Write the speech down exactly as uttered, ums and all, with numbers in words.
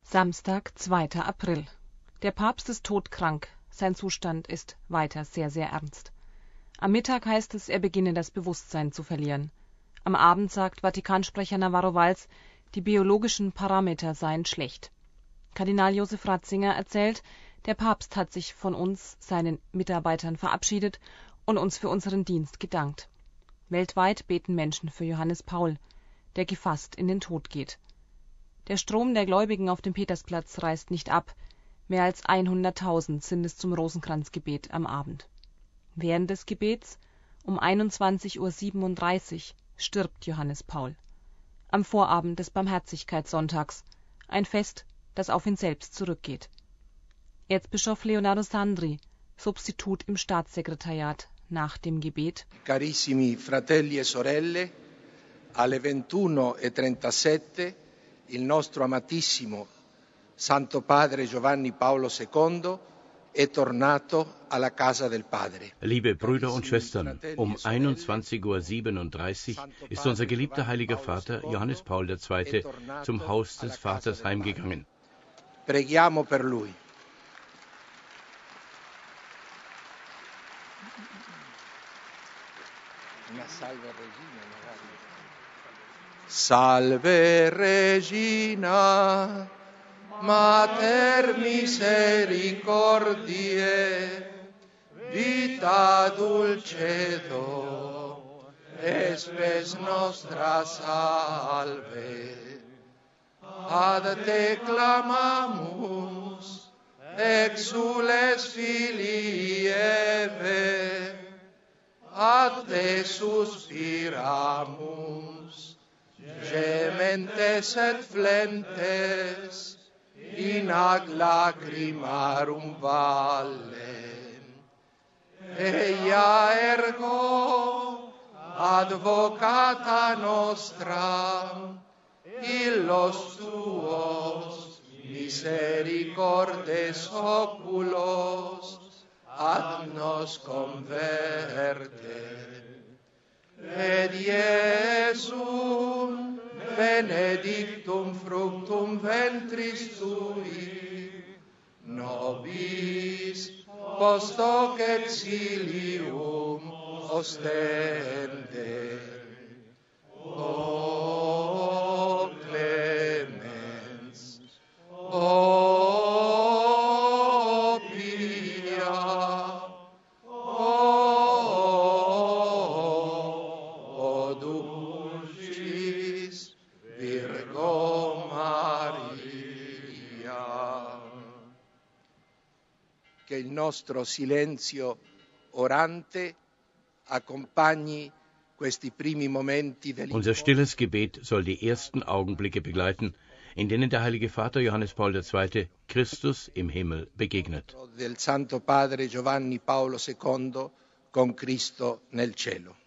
Samstag, zweiter April. Der Papst ist todkrank. Sein Zustand ist weiter sehr, sehr ernst. Am Mittag heißt es, er beginne das Bewusstsein zu verlieren. Am Abend sagt Vatikansprecher Navarro Valls, die biologischen Parameter seien schlecht. Kardinal Josef Ratzinger erzählt, der Papst hat sich von uns, seinen Mitarbeitern, verabschiedet und uns für unseren Dienst gedankt. Weltweit beten Menschen für Johannes Paul, der gefasst in den Tod geht. Der Strom der Gläubigen auf dem Petersplatz reißt nicht ab. Mehr als hunderttausend sind es zum Rosenkranzgebet am Abend. Während des Gebets um einundzwanzig Uhr siebenunddreißig stirbt Johannes Paul. Am Vorabend des Barmherzigkeitssonntags, ein Fest, das auf ihn selbst zurückgeht. Erzbischof Leonardo Sandri, Substitut im Staatssekretariat, nach dem Gebet: Carissimi fratelli e sorelle, alle ventuno e trentasette il nostro amatissimo Santo Padre Giovanni Paolo secondo è tornato alla casa del Padre. Liebe Brüder und Schwestern, um einundzwanzig Uhr siebenunddreißig ist unser geliebter heiliger Vater Johannes Paul der Zweite zum Haus des Vaters heimgegangen. Preghiamo per lui. Una salve Regina, magari. Salve Regina, Mater misericordiae, vita dulcedo, et spes nostra salve. Ad te clamamus, exules filii Eve, ad te suspiramus, gementes et flentes, in ac lacrimarum valle. Eia ergo, advocata nostra, illos tuos misericordes oculos ad nos converte. Et Iesum benedictum fructum ventris tui, nobis post hoc exilium ostende. O clemens, o pia, o dulcis Virgo Maria. Che il nostro silenzio orante accompagni questi primi momenti del Unser stilles Gebet soll die ersten Augenblicke begleiten, in denen der heilige Vater Johannes Paul der Zweite Christus im Himmel begegnet. Del Santo Padre Giovanni Paolo secondo con Cristo nel cielo.